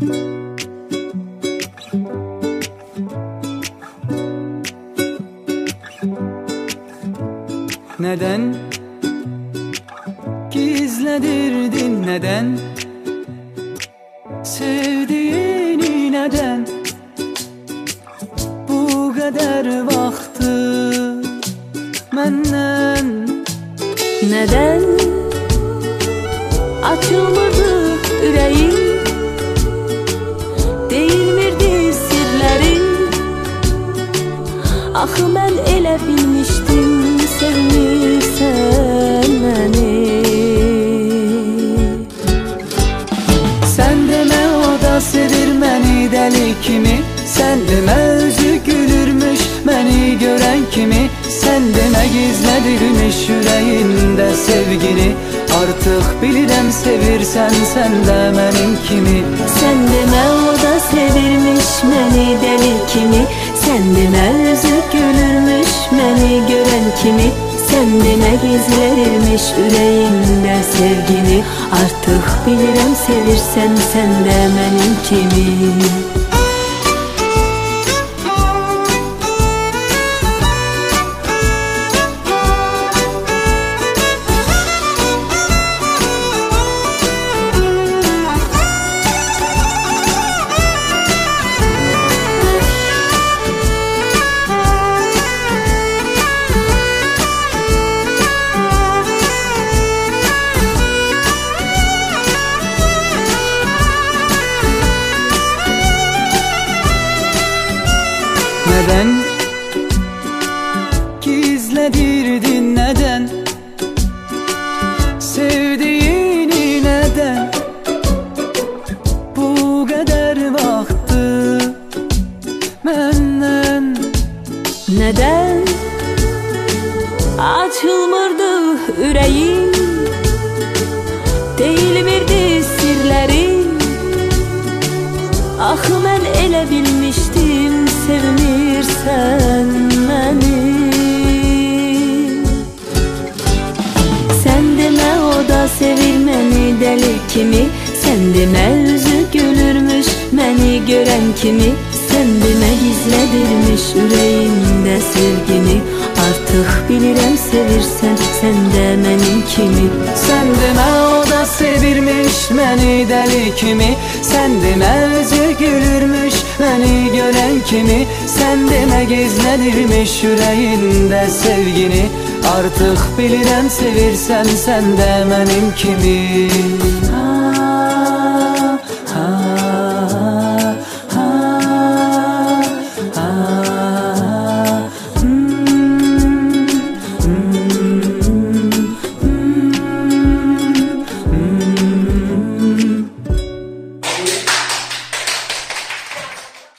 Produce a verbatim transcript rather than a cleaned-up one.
Neden gizledirdin, neden sevdiğini, neden bu kadar vaxtı menden? Neden açılmırdı ürəyim, deyilmirdi sirlərim? Axı mən elə bilmişdim sevmirsən məni. Sən demə o da sevir məni dəli kimi, sən demə özü gülürmüş məni görən kimi, sən demə gizlədirmiş ürəyində sevgini. Artıq bilirəm sevirsən sən də mənim kimi. Sən demə o da sevirmiş məni dəli kimi, sən demə özü gülürmüş məni görən kimi, sən demə gizlərirmiş ürəyində sevgini. Artıq bilirəm sevirsən sən də mənim kimi. Neden gizledirdin, neden sevdiğini, neden bu kadar vaxtı menden? Neden açılmırdı ürəyim, deyilmirdi sirlərim? Axı mən elə bilmişdim sevmirsən məni. Sən demə o da sevir məni dəli kimi, sən demə özü gülürmüş məni görən kimi, sən demə gizlədirmiş ürəyində sevgini. Artıq bilirəm sevirsən sən də mənim kimi. Sən demə o da sevirmiş məni dəli kimi, sən demə özü gülürmüş məni görən kimi, sən demə gizlədirmiş ürəyində sevgini. Artıq bilirəm sevirsən sən də mənim kimi.